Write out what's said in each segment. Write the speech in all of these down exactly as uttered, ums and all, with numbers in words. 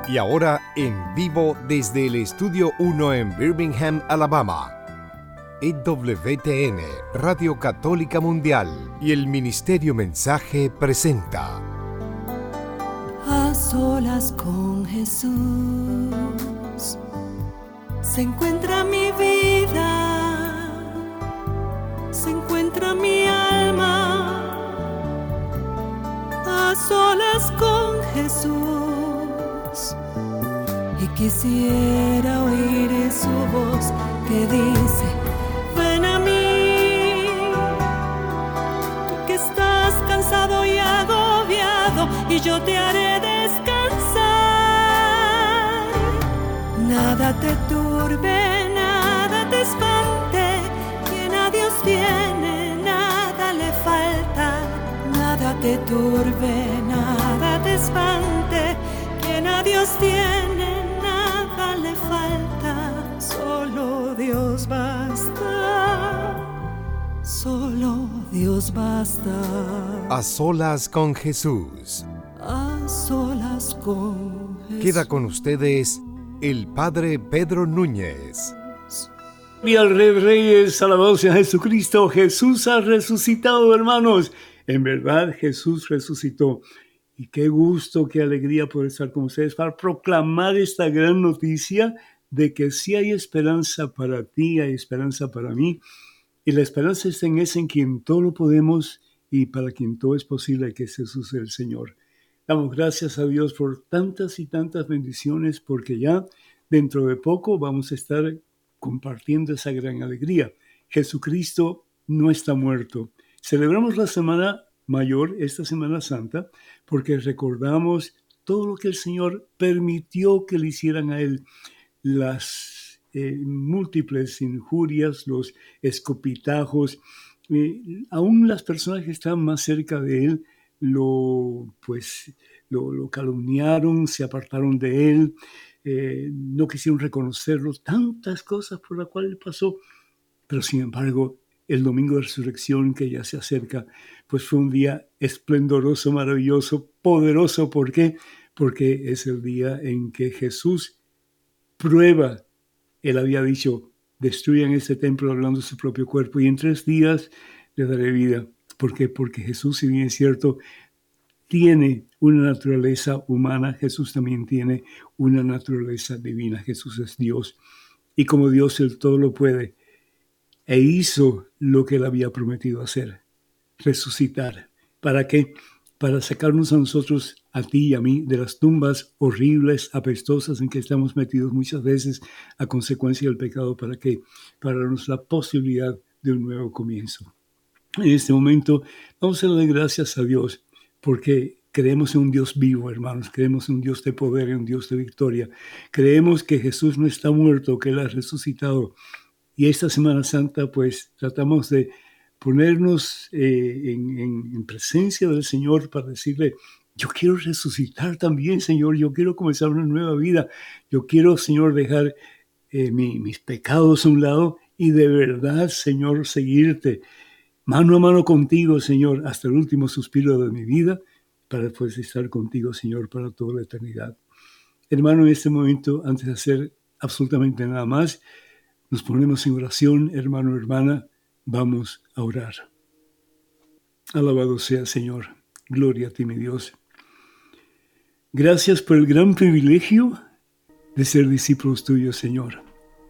Y ahora en vivo desde el Estudio uno en Birmingham, Alabama, E W T N, Radio Católica Mundial y el Ministerio Mensaje presenta A solas con Jesús se encuentra mi vida, se encuentra mi alma. A solas con Jesús, y quisiera oír su voz que dice: ven a mí, tú que estás cansado y agobiado, y yo te haré descansar. Nada te turbe, nada te espante, quien a Dios tiene, nada le falta. Nada te turbe, nada te espante, quien a Dios tiene, nada le falta. Solo Dios basta, solo Dios basta. A solas con Jesús. A solas con Jesús. Queda con ustedes el Padre Pedro Núñez. Gloria al Rey de Reyes, alabado sea Jesucristo. Jesús ha resucitado, hermanos. En verdad, Jesús resucitó. Y qué gusto, qué alegría poder estar con ustedes para proclamar esta gran noticia de que sí hay esperanza para ti, hay esperanza para mí. Y la esperanza está en ese en quien todo lo podemos y para quien todo es posible, que es Jesús el Señor. Damos gracias a Dios por tantas y tantas bendiciones, porque ya dentro de poco vamos a estar compartiendo esa gran alegría. Jesucristo no está muerto. Celebramos la Semana Mayor, esta Semana Santa, porque recordamos todo lo que el Señor permitió que le hicieran a Él. Las eh, múltiples injurias, los escopitajos, eh, aún las personas que estaban más cerca de Él lo, pues, lo, lo calumniaron, se apartaron de Él, eh, no quisieron reconocerlo, tantas cosas por las cuales pasó. Pero sin embargo, el domingo de resurrección que ya se acerca, pues fue un día esplendoroso, maravilloso, poderoso. ¿Por qué? Porque es el día en que Jesús prueba. Él había dicho: destruyan este templo hablando de su propio cuerpo, y en tres días le daré vida. ¿Por qué? Porque Jesús, si bien es cierto, tiene una naturaleza humana, Jesús también tiene una naturaleza divina. Jesús es Dios. Y como Dios, Él todo lo puede. E hizo lo que Él había prometido hacer: resucitar. ¿Para qué? Para sacarnos a nosotros, a ti y a mí, de las tumbas horribles, apestosas en que estamos metidos muchas veces a consecuencia del pecado. ¿Para qué? Para darnos la posibilidad de un nuevo comienzo. En este momento vamos a darle gracias a Dios porque creemos en un Dios vivo, hermanos. Creemos en un Dios de poder, en un Dios de victoria. Creemos que Jesús no está muerto, que Él ha resucitado. Y esta Semana Santa, pues, tratamos de ponernos eh, en, en, en presencia del Señor para decirle: yo quiero resucitar también, Señor. Yo quiero comenzar una nueva vida. Yo quiero, Señor, dejar eh, mi, mis pecados a un lado y de verdad, Señor, seguirte mano a mano contigo, Señor, hasta el último suspiro de mi vida, para después estar contigo, Señor, para toda la eternidad. Hermano, en este momento, antes de hacer absolutamente nada más, nos ponemos en oración, hermano, hermana, vamos a orar. Alabado sea, Señor. Gloria a ti, mi Dios. Gracias por el gran privilegio de ser discípulos tuyos, Señor.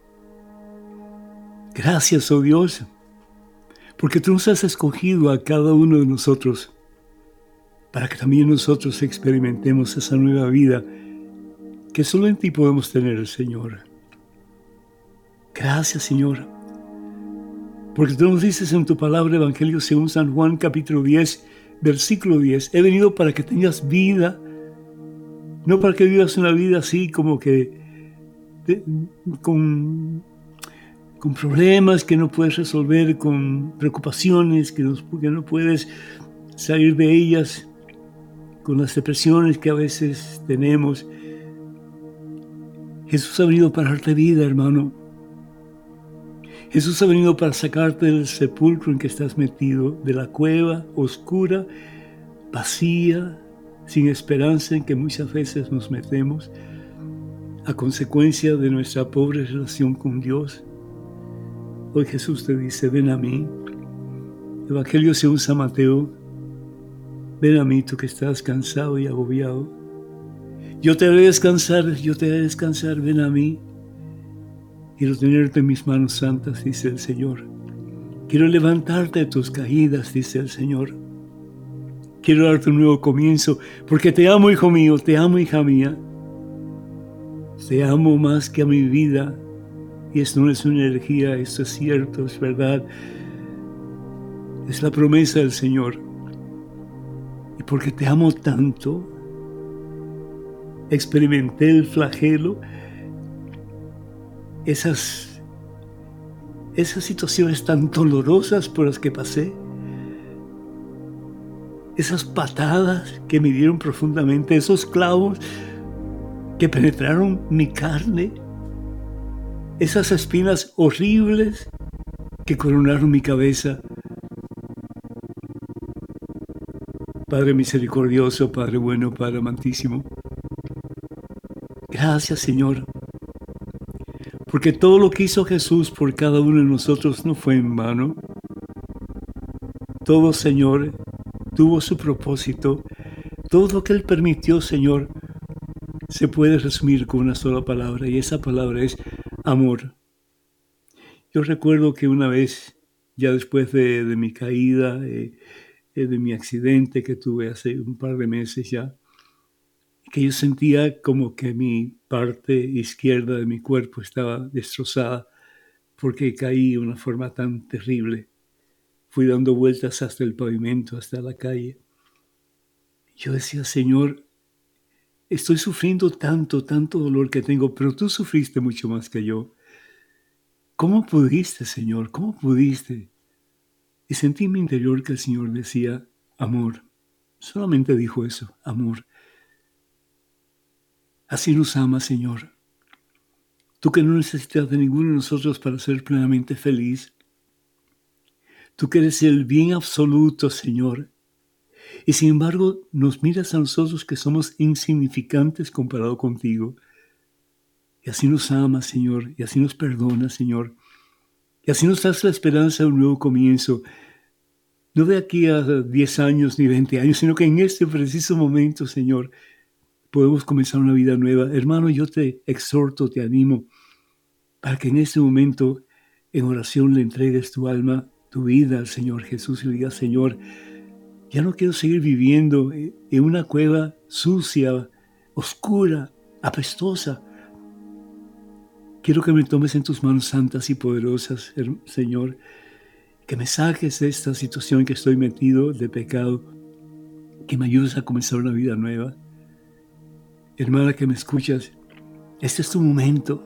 Gracias, oh Dios, porque tú nos has escogido a cada uno de nosotros para que también nosotros experimentemos esa nueva vida que solo en ti podemos tener, Señor. Gracias, Señor, porque tú nos dices en tu palabra, Evangelio según San Juan, capítulo diez, versículo diez, he venido para que tengas vida, no para que vivas una vida así como que de, con, con problemas que no puedes resolver, con preocupaciones que no, que no puedes salir de ellas, con las depresiones que a veces tenemos. Jesús ha venido para darte vida, hermano. Jesús ha venido para sacarte del sepulcro en que estás metido, de la cueva oscura, vacía, sin esperanza en que muchas veces nos metemos. a consecuencia de nuestra pobre relación con Dios. Hoy Jesús te dice, ven a mí. Evangelio según San Mateo, ven a mí tú que estás cansado y agobiado. Yo te haré descansar, yo te haré descansar, ven a mí. Quiero tenerte en mis manos santas, dice el Señor. Quiero levantarte de tus caídas, dice el Señor. Quiero darte un nuevo comienzo, porque te amo, hijo mío, te amo, hija mía. Te amo más que a mi vida. Y esto no es una energía, esto es cierto, es verdad. Es la promesa del Señor. Y porque te amo tanto, experimenté el flagelo, esas, esas situaciones tan dolorosas por las que pasé, esas patadas que me dieron profundamente, esos clavos que penetraron mi carne, esas espinas horribles que coronaron mi cabeza. Padre misericordioso, Padre bueno, Padre amantísimo, gracias, Señor, porque todo lo que hizo Jesús por cada uno de nosotros no fue en vano. Todo, Señor, tuvo su propósito. Todo lo que Él permitió, Señor, se puede resumir con una sola palabra, y esa palabra es amor. Yo recuerdo que una vez, ya después de, de mi caída, eh, de mi accidente que tuve hace un par de meses ya, que yo sentía como que mi parte izquierda de mi cuerpo estaba destrozada porque caí de una forma tan terrible. Fui dando vueltas hasta el pavimento, hasta la calle. Yo decía, Señor, estoy sufriendo tanto, tanto dolor que tengo, pero tú sufriste mucho más que yo. ¿Cómo pudiste, Señor? ¿Cómo pudiste? Y sentí en mi interior que el Señor decía, amor. Solamente dijo eso, amor. Así nos ama, Señor. Tú que no necesitas de ninguno de nosotros para ser plenamente feliz. Tú que eres el bien absoluto, Señor. Y sin embargo, nos miras a nosotros que somos insignificantes comparado contigo. Y así nos ama, Señor. Y así nos perdona, Señor. Y así nos das la esperanza de un nuevo comienzo. No de aquí a diez años ni veinte años, sino que en este preciso momento, Señor, podemos comenzar una vida nueva. Hermano, yo te exhorto, te animo, para que en este momento, en oración, le entregues tu alma, tu vida al Señor Jesús y le digas, Señor, ya no quiero seguir viviendo en una cueva sucia, oscura, apestosa. Quiero que me tomes en tus manos santas y poderosas, Señor, que me saques de esta situación que estoy metido de pecado, que me ayudes a comenzar una vida nueva. Hermana que me escuchas, este es tu momento.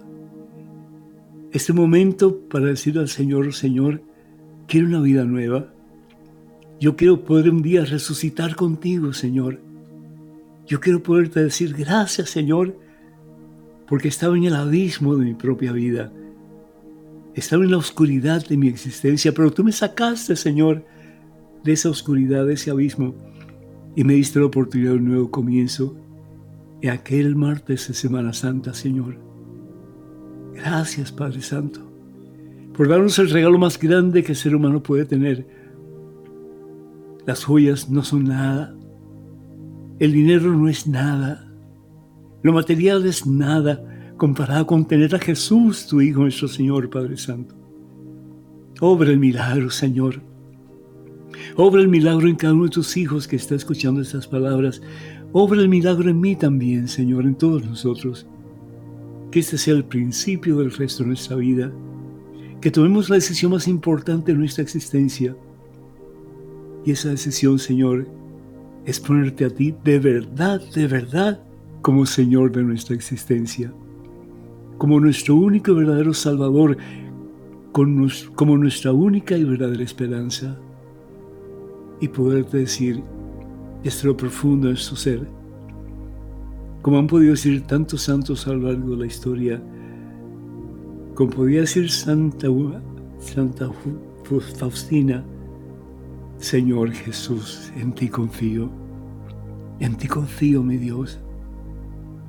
Este momento para decirle al Señor, Señor, quiero una vida nueva. Yo quiero poder un día resucitar contigo, Señor. Yo quiero poderte decir gracias, Señor, porque estaba en el abismo de mi propia vida. Estaba en la oscuridad de mi existencia, pero tú me sacaste, Señor, de esa oscuridad, de ese abismo, y me diste la oportunidad de un nuevo comienzo en aquel martes de Semana Santa, Señor. Gracias, Padre Santo, por darnos el regalo más grande que el ser humano puede tener. Las joyas no son nada. El dinero no es nada. Lo material es nada comparado con tener a Jesús, tu Hijo, nuestro Señor, Padre Santo. Obra el milagro, Señor. Obra el milagro en cada uno de tus hijos que está escuchando estas palabras. Obra el milagro en mí también, Señor, en todos nosotros. Que este sea el principio del resto de nuestra vida. Que tomemos la decisión más importante de nuestra existencia. Y esa decisión, Señor, es ponerte a ti de verdad, de verdad, como Señor de nuestra existencia. Como nuestro único y verdadero Salvador, como nuestra única y verdadera esperanza. Y poderte decir, desde lo profundo de su ser, como han podido decir tantos santos a lo largo de la historia, como podía decir Santa, Santa Faustina, Señor Jesús, en ti confío, en ti confío, mi Dios.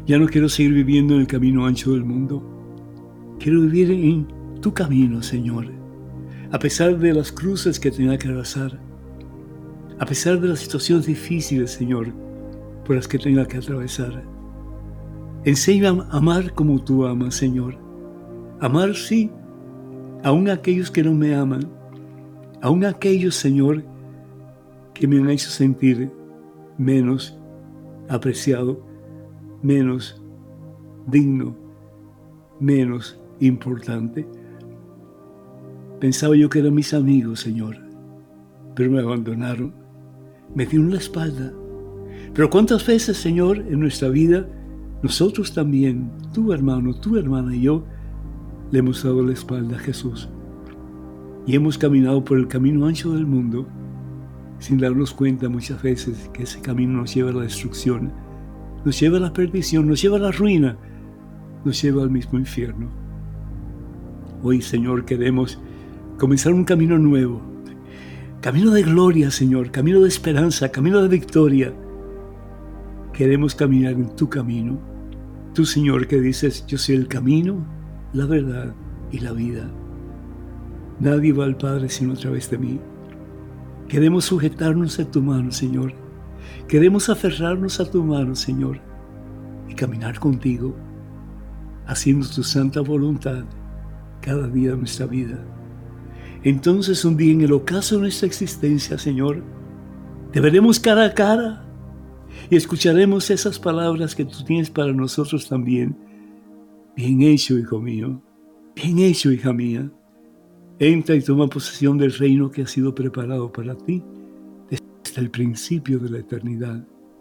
Ya no quiero seguir viviendo en el camino ancho del mundo. Quiero vivir en tu camino, Señor, a pesar de las cruces que tenga que atravesar, a pesar de las situaciones difíciles, Señor, por las que tenga que atravesar. Enséñame a amar como tú amas, Señor. Amar, sí, aún a aquellos que no me aman, aún a aquellos, Señor, que me han hecho sentir menos apreciado, menos digno, menos importante. Pensaba yo que eran mis amigos, Señor, pero me abandonaron, me dieron la espalda. Pero cuántas veces, Señor, en nuestra vida, nosotros también, tu hermano, tu hermana y yo, le hemos dado la espalda a Jesús. Y hemos caminado por el camino ancho del mundo sin darnos cuenta muchas veces que ese camino nos lleva a la destrucción, nos lleva a la perdición, nos lleva a la ruina, nos lleva al mismo infierno. Hoy, Señor, queremos comenzar un camino nuevo, camino de gloria, Señor, camino de esperanza, camino de victoria. Queremos caminar en tu camino. Tú, Señor, que dices, yo soy el camino, la verdad y la vida. Nadie va al Padre sino a través de mí. Queremos sujetarnos a tu mano, Señor. Queremos aferrarnos a tu mano, Señor, y caminar contigo, haciendo tu santa voluntad cada día de nuestra vida. Entonces, un día en el ocaso de nuestra existencia, Señor, te veremos cara a cara y escucharemos esas palabras que tú tienes para nosotros también. Bien hecho, hijo mío. Bien hecho, hija mía. Entra y toma posesión del reino que ha sido preparado para ti desde el principio de la eternidad.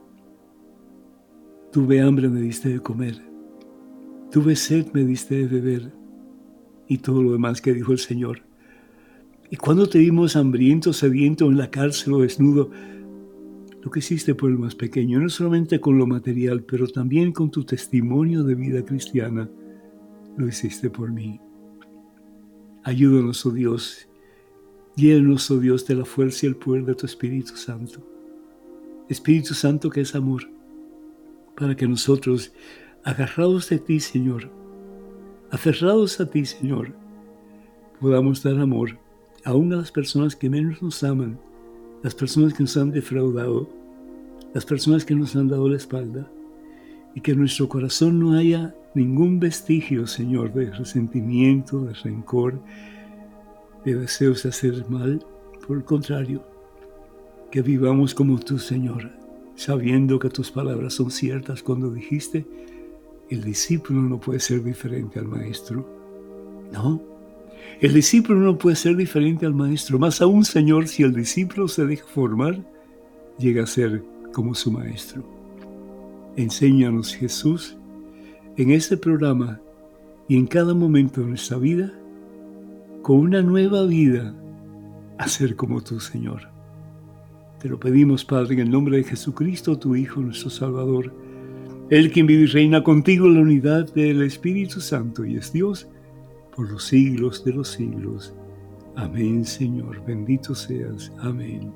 Tuve hambre, me diste de comer. Tuve sed, me diste de beber. Y todo lo demás que dijo el Señor. Y cuando te vimos hambriento, sediento, en la cárcel o desnudo, lo que hiciste por el más pequeño, no solamente con lo material, pero también con tu testimonio de vida cristiana, lo hiciste por mí. Ayúdanos, oh Dios, llénanos, oh Dios, de la fuerza y el poder de tu Espíritu Santo. Espíritu Santo que es amor, para que nosotros, agarrados de ti, Señor, aferrados a ti, Señor, podamos dar amor aún a las personas que menos nos aman, las personas que nos han defraudado, las personas que nos han dado la espalda, y que en nuestro corazón no haya ningún vestigio, Señor, de resentimiento, de rencor, de deseos de hacer mal. Por el contrario, que vivamos como tú, Señor, sabiendo que tus palabras son ciertas cuando dijiste, el discípulo no puede ser diferente al maestro. No, el discípulo no puede ser diferente al maestro. Más aún, Señor, si el discípulo se deja formar, llega a ser como su maestro. Enséñanos, Jesús, en este programa y en cada momento de nuestra vida, con una nueva vida, a ser como tú, Señor. Te lo pedimos, Padre, en el nombre de Jesucristo, tu Hijo, nuestro Salvador, Él quien vive y reina contigo en la unidad del Espíritu Santo y es Dios por los siglos de los siglos. Amén, Señor. Bendito seas. Amén.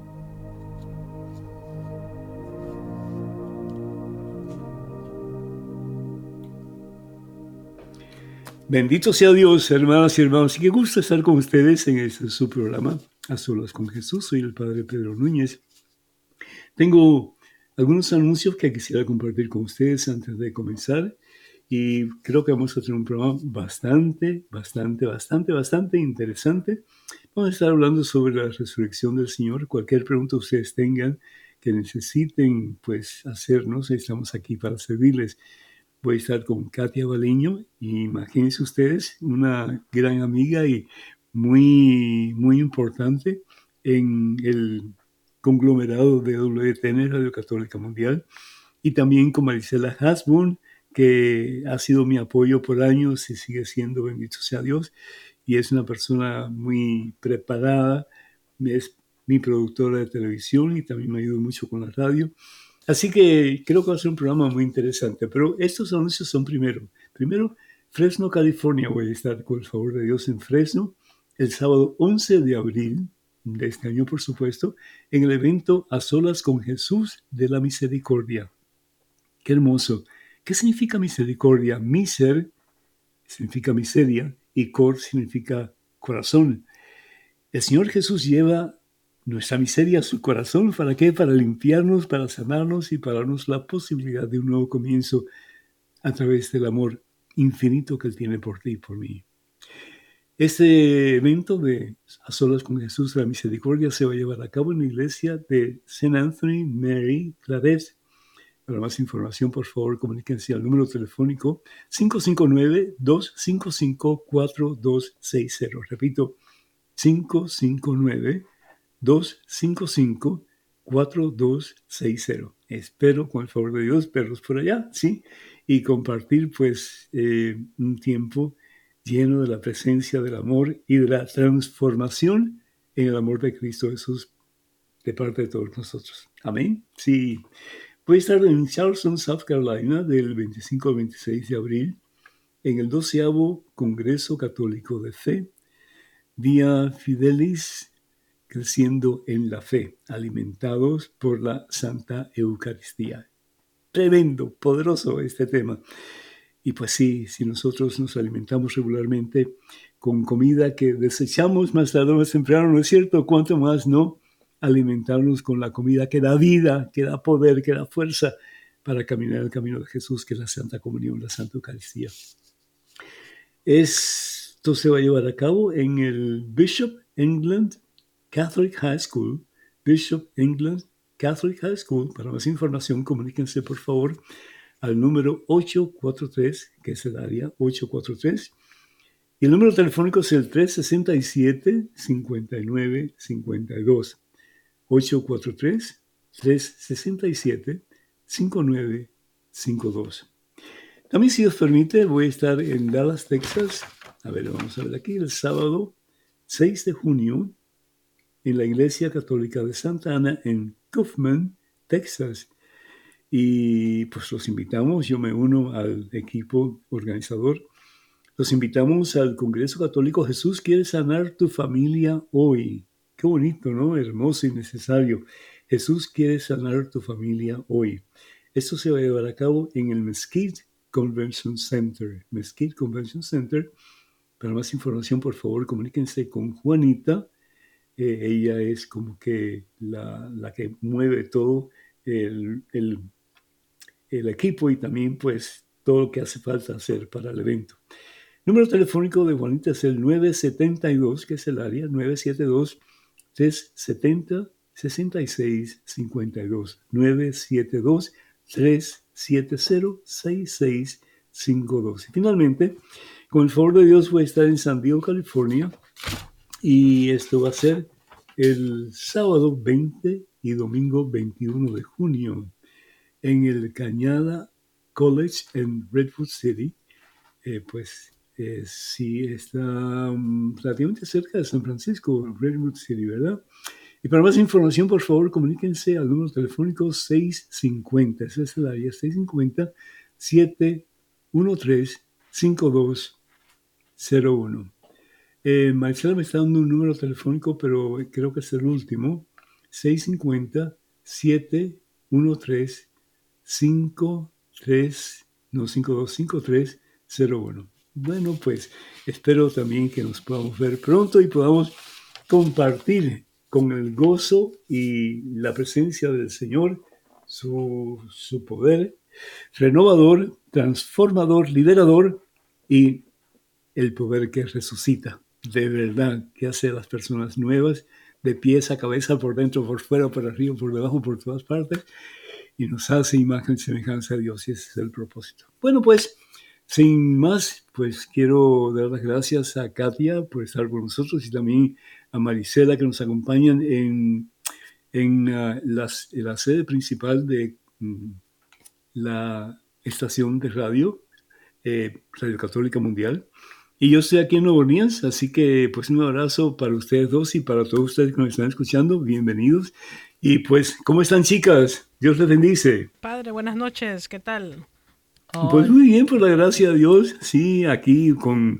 Bendito sea Dios, hermanas y hermanos, y qué gusto estar con ustedes en este su programa, A Solas con Jesús. Soy el Padre Pedro Núñez. Tengo algunos anuncios que quisiera compartir con ustedes antes de comenzar, y creo que vamos a tener un programa bastante, bastante, bastante, bastante interesante. Vamos a estar hablando sobre la resurrección del Señor. Cualquier pregunta ustedes tengan que necesiten, pues, hacernos, estamos aquí para servirles. Voy a estar con Katia Baleño, y imagínense ustedes, una gran amiga y muy, muy importante en el conglomerado de W T N, Radio Católica Mundial, y también con Marisela Hasbun, que ha sido mi apoyo por años y sigue siendo, bendito sea Dios, y es una persona muy preparada, es mi productora de televisión y también me ayuda mucho con la radio. Así que creo que va a ser un programa muy interesante, pero estos anuncios son primero. Primero, Fresno, California. Voy a estar, con el favor de Dios, en Fresno el sábado once de abril de este año, por supuesto, en el evento A Solas con Jesús de la Misericordia. Qué hermoso ¿Qué significa misericordia? Miser significa miseria y cor significa corazón. El Señor Jesús lleva nuestra miseria a su corazón. ¿Para qué? Para limpiarnos, para sanarnos y para darnos la posibilidad de un nuevo comienzo a través del amor infinito que Él tiene por ti y por mí. Este evento de A Solas con Jesús de la Misericordia se va a llevar a cabo en la iglesia de Saint Anthony Mary Claret. Para más información, por favor, comuníquense al número telefónico cinco cinco nueve, dos cinco cinco, cuatro dos seis cero. Repito, cinco cinco nueve, dos cinco cinco, cuatro dos seis cero. Espero, con el favor de Dios, verlos por allá, ¿sí? Y compartir, pues, eh, un tiempo lleno de la presencia del amor y de la transformación en el amor de Cristo Jesús de parte de todos nosotros. Amén. Sí. Voy a estar en Charleston, South Carolina, del veinticinco al veintiséis de abril, en el doceavo Congreso Católico de Fe, Via Fidelis, creciendo en la fe, alimentados por la Santa Eucaristía. Tremendo, poderoso este tema. Y pues sí, si nosotros nos alimentamos regularmente con comida que desechamos más tarde o más temprano, ¿no es cierto? ¿Cuánto más no alimentarnos con la comida que da vida, que da poder, que da fuerza para caminar el camino de Jesús, que es la Santa Comunión, la Santa Eucaristía? Esto se va a llevar a cabo en el Bishop England Catholic High School, Bishop England Catholic High School. Para más información, comuníquense por favor al número ocho cuatro tres, que es el área ocho cuatro tres, y el número telefónico es el tres seis siete, cinco nueve cinco dos. ocho cuatro tres, tres seis siete, cinco nueve cinco dos. También, si Dios permite, voy a estar en Dallas, Texas. A ver, vamos a ver aquí, el sábado seis de junio, en la Iglesia Católica de Santa Ana, en Kaufman, Texas. Y pues los invitamos, yo me uno al equipo organizador. Los invitamos al Congreso Católico Jesús quiere sanar tu familia hoy. Qué bonito, ¿no? Hermoso y necesario. Jesús quiere sanar tu familia hoy. Esto se va a llevar a cabo en el Mesquite Convention Center. Mesquite Convention Center. Para más información, por favor, comuníquense con Juanita. Eh, ella es como que la, la que mueve todo el, el, el equipo y también pues todo lo que hace falta hacer para el evento. Número telefónico de Juanita es el nueve siete dos, que es el área, nueve siete dos, tres siete cero, seis seis cinco dos, nueve siete dos, tres siete cero, seis seis cinco dos. Y finalmente, con el favor de Dios, voy a estar en San Diego, California, y esto va a ser el sábado veinte y domingo veintiuno de junio en el Cañada College en Redwood City. Eh, pues eh, sí, está um, relativamente cerca de San Francisco, Redwood City, ¿verdad? Y para más información, por favor, comuníquense al número telefónico seis cinco cero, esa es el área, seis cinco cero, siete uno tres, cinco dos cero uno. Eh, Marcela me está dando un número telefónico, pero creo que es el último, seis cinco cero, siete uno tres, cinco tres, no, cinco dos cinco tres cero uno. Bueno, pues espero también que nos podamos ver pronto y podamos compartir con el gozo y la presencia del Señor su, su poder renovador, transformador, liberador y el poder que resucita, de verdad, que hace a las personas nuevas, de pies a cabeza, por dentro, por fuera, por arriba, por debajo, por todas partes, y nos hace imagen y semejanza a Dios, y ese es el propósito. Bueno, pues, sin más, pues quiero dar las gracias a Katia por estar con nosotros y también a Marisela, que nos acompañan en, en, uh, las, en la sede principal de um, la estación de radio, eh, Radio Católica Mundial. Y yo estoy aquí en Nueva Orleans, así que pues un abrazo para ustedes dos y para todos ustedes que nos están escuchando. Bienvenidos. Y pues, ¿cómo están, chicas? Dios les bendice. Padre, buenas noches. ¿Qué tal? Pues muy bien, por la gracia de Dios. Sí, aquí con,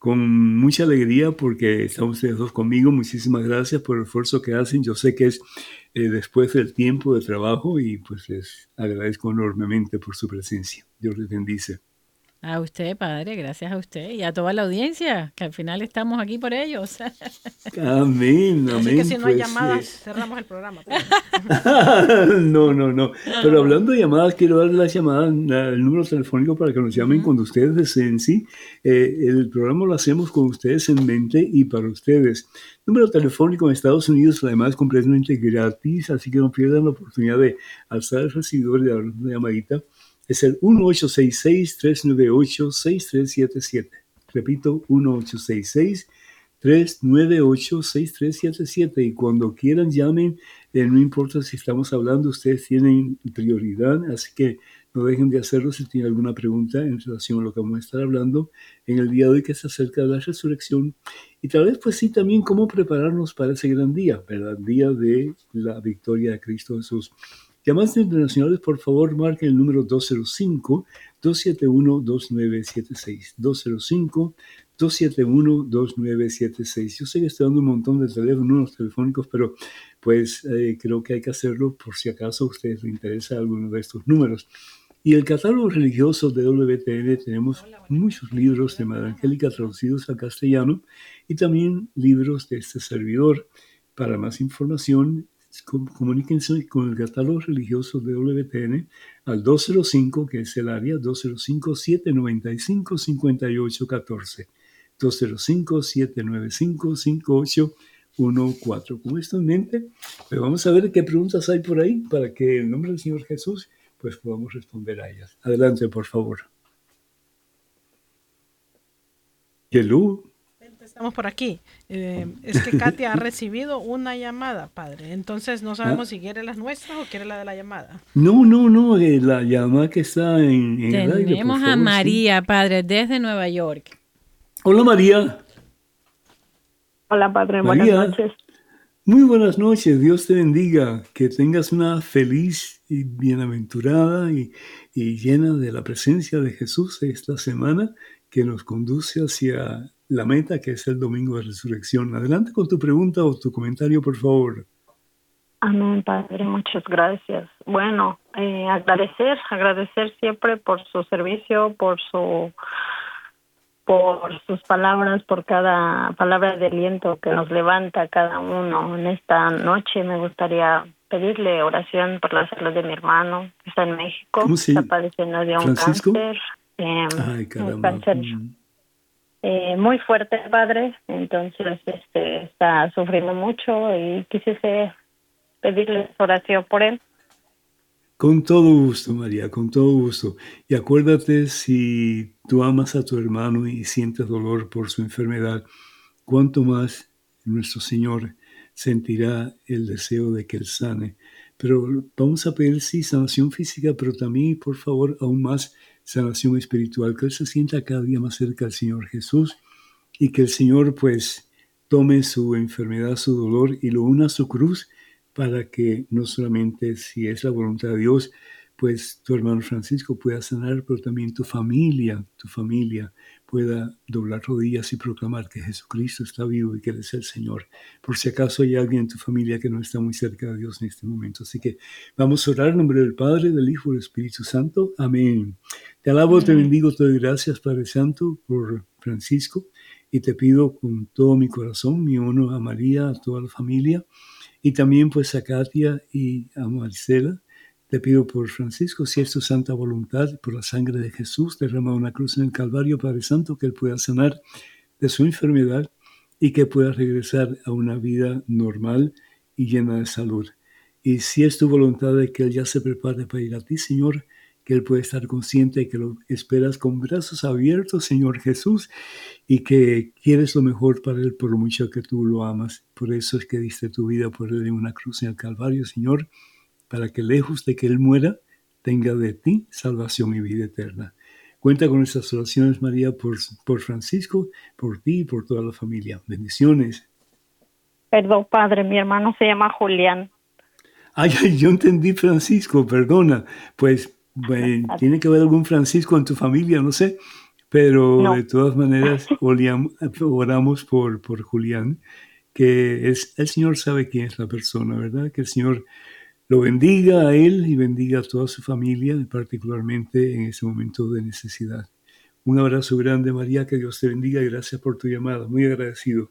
con mucha alegría porque están ustedes dos conmigo. Muchísimas gracias por el esfuerzo que hacen. Yo sé que es eh, después del tiempo de trabajo y pues les agradezco enormemente por su presencia. Dios les bendice. A usted, padre, gracias a usted y a toda la audiencia, que al final estamos aquí por ellos. Amén, amén. Así que si no pues, hay llamadas, eh, cerramos el programa. no, no, no. Pero hablando de llamadas, quiero darle las llamadas, el número telefónico para que nos llamen uh-huh. cuando ustedes deseen. ¿Sí? Eh, el programa lo hacemos con ustedes en mente y para ustedes. Número telefónico en Estados Unidos, además, completamente gratis, así que no pierdan la oportunidad de alzar el recibidor y dar una llamadita. Es el uno ocho seis seis, tres nueve ocho, seis tres siete siete. Repito, uno ocho seis seis, tres nueve ocho, seis tres siete siete. Y cuando quieran llamen, eh, no importa si estamos hablando, ustedes tienen prioridad, así que no dejen de hacerlo si tienen alguna pregunta en relación a lo que vamos a estar hablando en el día de hoy, que se acerca de la resurrección. Y tal vez, pues sí, también cómo prepararnos para ese gran día, ¿verdad? Día de la victoria de Cristo Jesús. Llamadas internacionales, por favor, marquen el número dos cero cinco, dos siete uno, dos nueve siete seis. dos cero cinco, dos siete uno, dos nueve siete seis. Yo sé que estoy dando un montón de teléfonos telefónicos, pero pues eh, creo que hay que hacerlo por si acaso a ustedes les interesa alguno de estos números. Y el catálogo religioso de W T N tenemos muchos libros de Madre Angélica traducidos al castellano y también libros de este servidor. Para más información, comuníquense con el catálogo religioso de W T N al dos cero cinco, que es el área dos cero cinco, siete nueve cinco, cinco ocho uno cuatro. dos cero cinco, siete nueve cinco, cinco ocho uno cuatro. Con esto en mente, pues vamos a ver qué preguntas hay por ahí para que en nombre del Señor Jesús pues podamos responder a ellas. Adelante, por favor. Hello. Estamos por aquí. Eh, es que Katia ha recibido una llamada, padre. Entonces no sabemos ¿Ah? si quiere las nuestras o quiere la de la llamada. No, no, no. Eh, la llamada que está en, en el aire. Tenemos a María, ¿sí? Padre, desde Nueva York. Hola, María. Hola, padre. María. Buenas noches. Muy buenas noches. Dios te bendiga. Que tengas una feliz y bienaventurada y, y llena de la presencia de Jesús esta semana que nos conduce hacia la meta, que es el domingo de resurrección. Adelante con tu pregunta o tu comentario, por favor. Amén, padre, muchas gracias. Bueno, eh, agradecer, agradecer siempre por su servicio, por su, por sus palabras, por cada palabra de aliento que nos levanta cada uno. En esta noche me gustaría pedirle oración por la salud de mi hermano, que está en México, ¿Cómo se está padeciendo de un ¿Francisco? cáncer. Eh, Ay, caramba. Un cáncer Mm. Eh, muy fuerte, padre, entonces este está sufriendo mucho y quisiese pedirle oración por él. Con todo gusto, María, con todo gusto. Y acuérdate, si tú amas a tu hermano y sientes dolor por su enfermedad, cuánto más nuestro Señor sentirá el deseo de que él sane. Pero vamos a pedir, sí, sanación física, pero también, por favor, aún más sanación espiritual, que él se sienta cada día más cerca al Señor Jesús y que el Señor pues tome su enfermedad, su dolor y lo una a su cruz para que no solamente, si es la voluntad de Dios, pues tu hermano Francisco pueda sanar, pero también tu familia, tu familia pueda doblar rodillas y proclamar que Jesucristo está vivo y que Él es el Señor. Por si acaso hay alguien en tu familia que no está muy cerca de Dios en este momento. Así que vamos a orar en nombre del Padre, del Hijo y del Espíritu Santo. Amén. Te alabo, Amén. Te bendigo, te doy gracias, Padre Santo, por Francisco. Y te pido con todo mi corazón, mi uno a María, a toda la familia, y también pues a Katia y a Marcela. Te pido por Francisco, si es tu santa voluntad, por la sangre de Jesús derramada en una cruz en el Calvario, Padre Santo, que Él pueda sanar de su enfermedad y que pueda regresar a una vida normal y llena de salud. Y si es tu voluntad de que Él ya se prepare para ir a ti, Señor, que Él puede estar consciente de que lo esperas con brazos abiertos, Señor Jesús, y que quieres lo mejor para Él por mucho que tú lo amas. Por eso es que diste tu vida por Él en una cruz en el Calvario, Señor, para que lejos de que Él muera, tenga de ti salvación y vida eterna. Cuenta con nuestras oraciones, María, por, por Francisco, por ti y por toda la familia. Bendiciones. Perdón, padre, mi hermano se llama Julián. Ay, ay, yo entendí Francisco, perdona. Pues, bueno, tiene que haber algún Francisco en tu familia, no sé. pero No. de todas maneras oramos, oramos por, por Julián, que es, el Señor sabe quién es la persona, ¿verdad? Que el Señor lo bendiga a él y bendiga a toda su familia, particularmente en ese momento de necesidad. Un abrazo grande, María, que Dios te bendiga y gracias por tu llamada. Muy agradecido.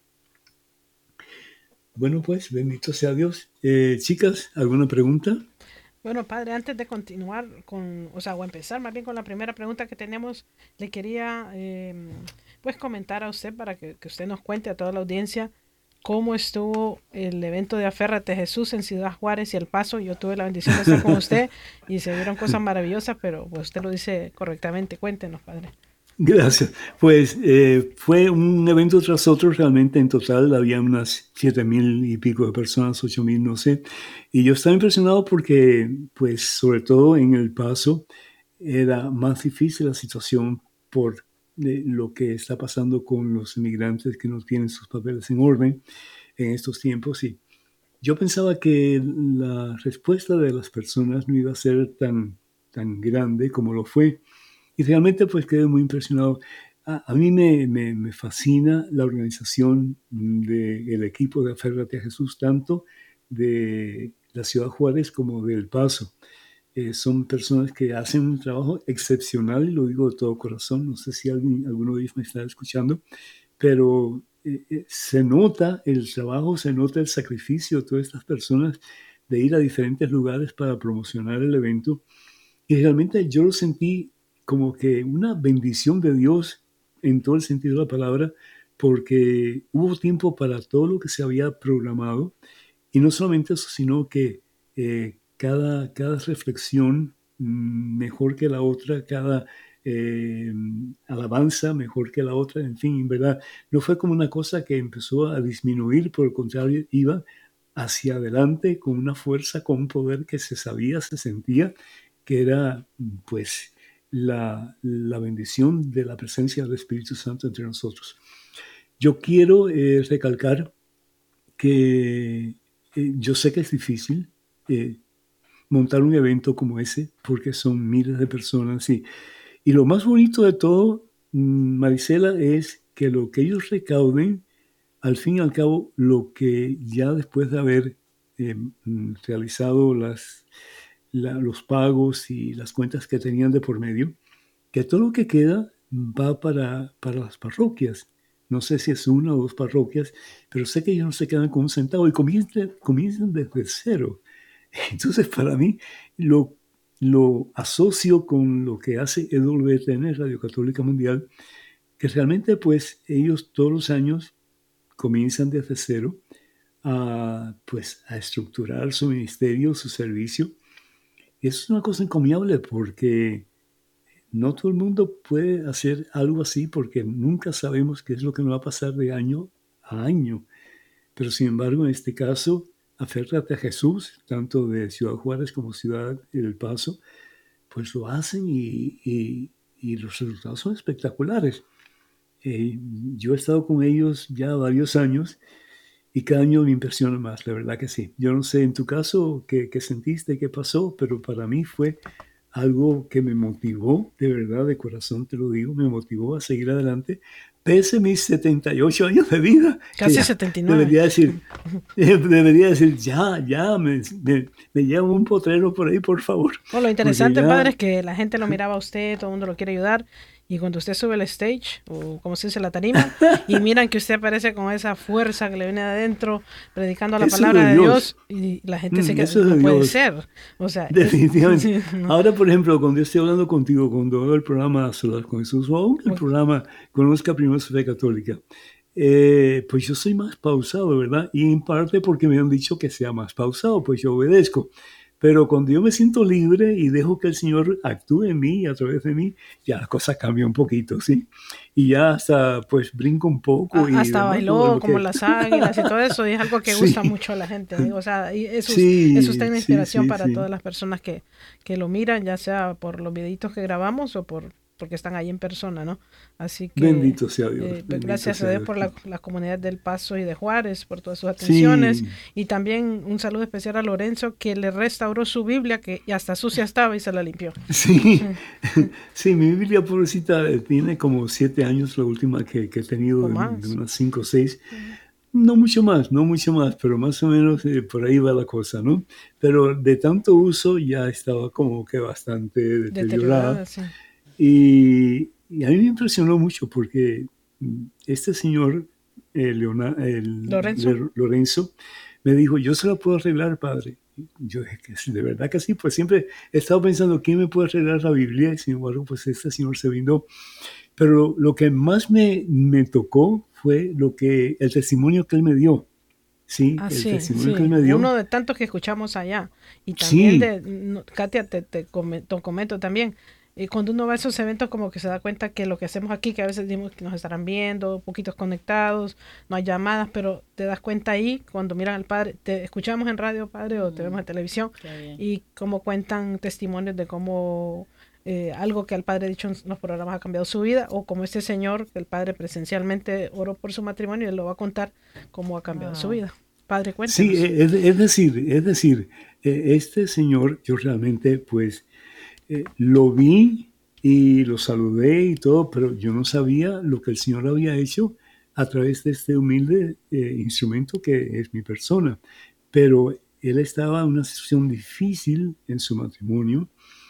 Bueno, pues, bendito sea Dios. Eh, chicas, ¿alguna pregunta? Bueno, padre, antes de continuar con, o sea, o empezar más bien con la primera pregunta que tenemos, le quería eh, pues comentar a usted para que, que usted nos cuente a toda la audiencia cómo estuvo el evento de Aférrate a Jesús en Ciudad Juárez y El Paso. Yo tuve la bendición de estar con usted y se vieron cosas maravillosas, pero pues usted lo dice correctamente. Cuéntenos, padre. Gracias. Pues eh, fue un evento tras otro, realmente en total había unas siete mil y pico de personas, ocho mil, no sé. Y yo estaba impresionado porque, pues, sobre todo en El Paso, era más difícil la situación por eh, lo que está pasando con los inmigrantes que no tienen sus papeles en orden en estos tiempos. Y yo pensaba que la respuesta de las personas no iba a ser tan, tan grande como lo fue. Y realmente pues quedé muy impresionado. A, a mí me, me, me fascina la organización del equipo de Aférrate a Jesús, tanto de la Ciudad Juárez como de El Paso. Eh, son personas que hacen un trabajo excepcional, y lo digo de todo corazón. No sé si alguien, alguno de ellos me está escuchando, pero eh, eh, se nota el trabajo, se nota el sacrificio de todas estas personas de ir a diferentes lugares para promocionar el evento. Y realmente yo lo sentí como que una bendición de Dios en todo el sentido de la palabra, porque hubo tiempo para todo lo que se había programado, y no solamente eso, sino que eh, cada, cada reflexión mm, mejor que la otra, cada eh, alabanza mejor que la otra, en fin, en verdad, no fue como una cosa que empezó a disminuir, por el contrario, iba hacia adelante con una fuerza, con un poder que se sabía, se sentía, que era, pues, La, la bendición de la presencia del Espíritu Santo entre nosotros. Yo quiero eh, recalcar que eh, yo sé que es difícil eh, montar un evento como ese, porque son miles de personas. Y, y lo más bonito de todo, Marisela, es que lo que ellos recauden, al fin y al cabo, lo que ya después de haber eh, realizado las... La, los pagos y las cuentas que tenían de por medio, que todo lo que queda va para, para las parroquias. No sé si es una o dos parroquias, pero sé que ellos no se quedan con un centavo y comienzan, comienzan desde cero. Entonces, para mí, lo, lo asocio con lo que hace E W T N, Radio Católica Mundial, que realmente, pues, ellos todos los años comienzan desde cero a, pues, a estructurar su ministerio, su servicio. Es una cosa encomiable porque no todo el mundo puede hacer algo así porque nunca sabemos qué es lo que nos va a pasar de año a año. Pero sin embargo, en este caso, Aférrate a Jesús, tanto de Ciudad Juárez como Ciudad del Paso, pues lo hacen y, y, y los resultados son espectaculares. Eh, yo he estado con ellos ya varios años y cada año me impresiona más, la verdad que sí. Yo no sé en tu caso qué, qué sentiste, qué pasó, pero para mí fue algo que me motivó, de verdad, de corazón te lo digo, me motivó a seguir adelante, pese a mis setenta y ocho años de vida. Casi setenta y nueve. Debería decir, debería decir, ya, ya, me, me, me llevo un potrero por ahí, por favor. Bueno, lo interesante, ya... padre, es que la gente lo miraba a usted, todo el mundo lo quiere ayudar. Y cuando usted sube al stage, o como se dice, la tarima, y miran que usted aparece con esa fuerza que le viene de adentro, predicando la eso palabra de Dios. Dios, y la gente mm, se queda, no puede Dios. ser. O sea, definitivamente. Es, sí, no. Ahora, por ejemplo, cuando yo estoy hablando contigo, cuando hago el programa Solas con Jesús, o aún el Uf. programa Conozca Primero su Fe Católica, eh, pues yo soy más pausado, ¿verdad? Y en parte porque me han dicho que sea más pausado, pues yo obedezco. Pero cuando yo me siento libre y dejo que el Señor actúe en mí y a través de mí, ya la cosa cambia un poquito, ¿sí? Y ya hasta, pues, brinco un poco. Ah, y hasta demás, bailó que... como las águilas y todo eso, y es algo que sí. gusta mucho a la gente. O sea, y eso, sí, eso está en inspiración sí, sí, para sí. todas las personas que, que lo miran, ya sea por los videitos que grabamos o por porque están ahí en persona, ¿no? Así que Bendito sea Dios. eh, pues, bendito gracias a sea Dios por la, Dios. la comunidad del Paso y de Juárez, por todas sus atenciones. Sí, Y también un saludo especial a Lorenzo, que le restauró su Biblia, que ya hasta sucia estaba y se la limpió. sí, sí, mi Biblia pobrecita eh, tiene como siete años, la última que, que he tenido, O de, más. de unas cinco o seis. No mucho más, no mucho más, pero más o menos eh, por ahí va la cosa, ¿no? Pero de tanto uso ya estaba como que bastante deteriorada. Deteriorada, sí. Y, y a mí me impresionó mucho porque mm, este señor, eh, Leona- el- Lorenzo. Le- Lorenzo, me dijo, yo se la puedo arreglar, padre. Y yo dije que sí, de verdad que sí, pues siempre he estado pensando, ¿quién me puede arreglar la Biblia? Y sin embargo, pues este señor se vino. Pero lo que más me, me tocó fue lo que, el testimonio que él me dio. Sí, Ah, el sí, testimonio sí. que él me dio. Uno de tantos que escuchamos allá. Y también Sí, de, no, Katia, te, te comento, comento también, eh, cuando uno va a esos eventos como que se da cuenta que lo que hacemos aquí, que a veces decimos que nos estarán viendo, poquitos conectados, no hay llamadas, pero te das cuenta ahí cuando miran al Padre, te escuchamos en radio, Padre, o te vemos en televisión, Qué bien. y cómo cuentan testimonios de cómo eh, algo que al Padre ha dicho en los programas ha cambiado su vida, o como este señor que el Padre presencialmente oró por su matrimonio y él lo va a contar cómo ha cambiado su Wow. vida. Padre, sí, cuéntenos. es, es decir, es decir, eh, este señor, yo realmente, pues, eh, lo vi y lo saludé y todo, pero yo no sabía lo que el Señor había hecho a través de este humilde eh, instrumento que es mi persona. Pero él estaba en una situación difícil en su matrimonio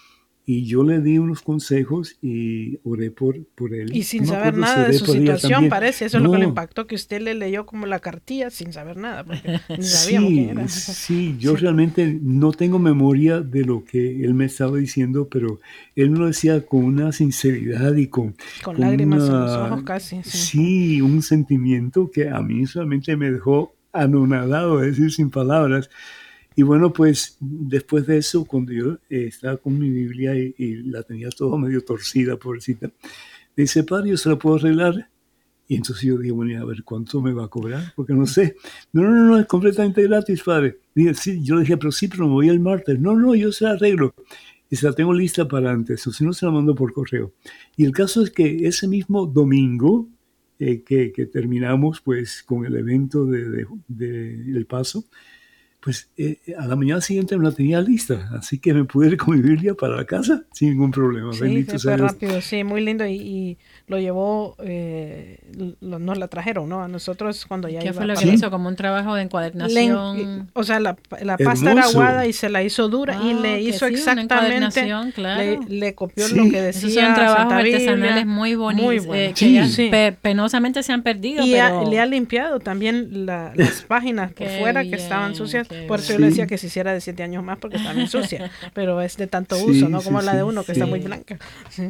y yo le di unos consejos y oré por, por él. Y sin No me saber acuerdo si nada de oré su por ella situación, también. parece, eso es lo que le No, impactó, que usted le leyó como la cartilla sin saber nada, porque ni sabíamos quién sí, era. sí, yo Sí. realmente no tengo memoria de lo que él me estaba diciendo, pero él me lo decía con una sinceridad y con, Con con lágrimas en los una, ojos casi, sí. sí, un sentimiento que a mí realmente me dejó anonadado, es decir, sin palabras. Y bueno, pues después de eso, cuando yo eh, estaba con mi Biblia y, y la tenía todo medio torcida, pobrecita, me dice, padre, ¿yo se la puedo arreglar? Y entonces yo dije, bueno, a ver, ¿cuánto me va a cobrar? Porque no sé. No, no, no, es completamente gratis, padre. Dije, sí, yo le dije, pero sí, pero me voy el martes. No, no, yo se la arreglo. Y se la tengo lista para antes, o si no, se la mando por correo. Y el caso es que ese mismo domingo eh, que, que terminamos pues con el evento de, de, de El Paso, pues eh, a la mañana siguiente me la tenía lista, así que me pude ir con mi Biblia para la casa sin ningún problema. Sí, Bendito se sea fue Dios. rápido, sí, muy lindo y, y lo llevó, eh, lo- nos la trajeron, ¿no? A nosotros cuando ya ¿Qué iba fue lo que para... le Sí. hizo? Como un trabajo de Le en- encuadernación. o sea, la, la pasta era Hermoso. aguada y se la hizo dura y Ah, le que hizo sí, una exactamente, encuadernación, le, claro. le copió Sí. lo que Esos son decía trabajos Santa artesanales Biblia, muy muy bonitos, bueno. eh, que Sí. ya Sí. pe- penosamente se han perdido, Y ha- pero le ha limpiado también la- las páginas por Qué fuera que estaban bien, sucias. qué Por eso yo bien. le decía Sí. que se hiciera de siete años más porque está bien sucia. Pero es de tanto Sí, uso, ¿no? sí, Como la de sí, uno que sí. está muy blanca. Sí.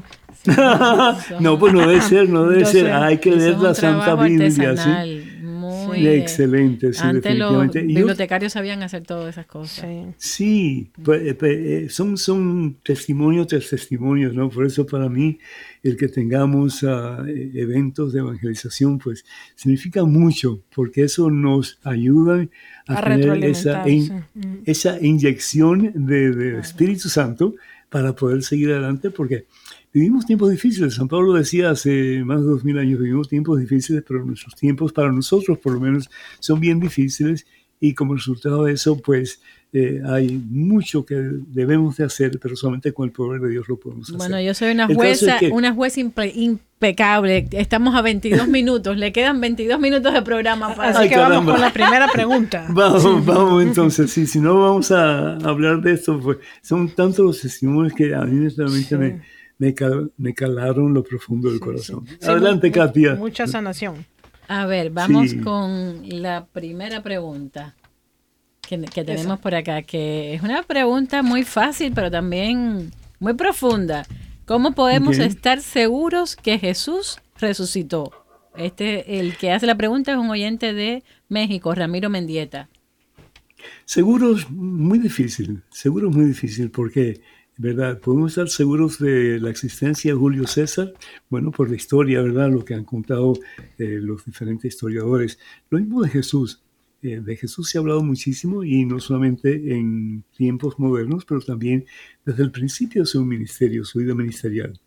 No, pues no debe ser, no debe Entonces, ser. Hay que eso leer es la un Santa trabajo Biblia, ¿sí? artesanal, muy... Sí. eh, Excelente, sí, antes los definitivamente. Y yo- bibliotecarios sabían hacer todas esas cosas. Sí. Sí, pues, eh, pues, eh, son, son testimonios tras testimonios, ¿no? Por eso para mí el que tengamos ah, eh, eventos de evangelización, pues significa mucho, porque eso nos ayuda a, A tener esa, retroalimentar, in- sí. Mm. esa inyección de, de Espíritu Santo para poder seguir adelante, porque vivimos tiempos difíciles. San Pablo decía hace más de dos mil años, vivimos tiempos difíciles, pero nuestros tiempos para nosotros por lo menos son bien difíciles y como resultado de eso, pues eh, hay mucho que debemos de hacer, pero solamente con el poder de Dios lo podemos hacer. Bueno, yo soy una El caso es jueza, que- una jueza impe- impecable. Estamos a veintidós minutos, le quedan veintidós minutos de programa para... Así Ay, que vamos caramba. con la primera pregunta. Vamos, vamos entonces, sí, si no vamos a hablar de esto, pues son tantos los testimonios que a mí realmente Sí. me, me, cal- me calaron lo profundo del Sí, corazón. sí. Sí, Adelante, mu- Katia. Mucha sanación. A ver, vamos Sí. con la primera pregunta que, que tenemos Esa. por acá, que es una pregunta muy fácil, pero también muy profunda. ¿Cómo podemos Ok. estar seguros que Jesús resucitó? Este, el que hace la pregunta es un oyente de México, Ramiro Mendieta. Seguro es muy difícil, seguro es muy difícil porque, ¿verdad? Podemos estar seguros de la existencia de Julio César, bueno, por la historia, ¿verdad? Lo que han contado eh, los diferentes historiadores. Lo mismo de Jesús. Eh, de Jesús se ha hablado muchísimo y no solamente en tiempos modernos, pero también desde el principio de su ministerio, su vida ministerial.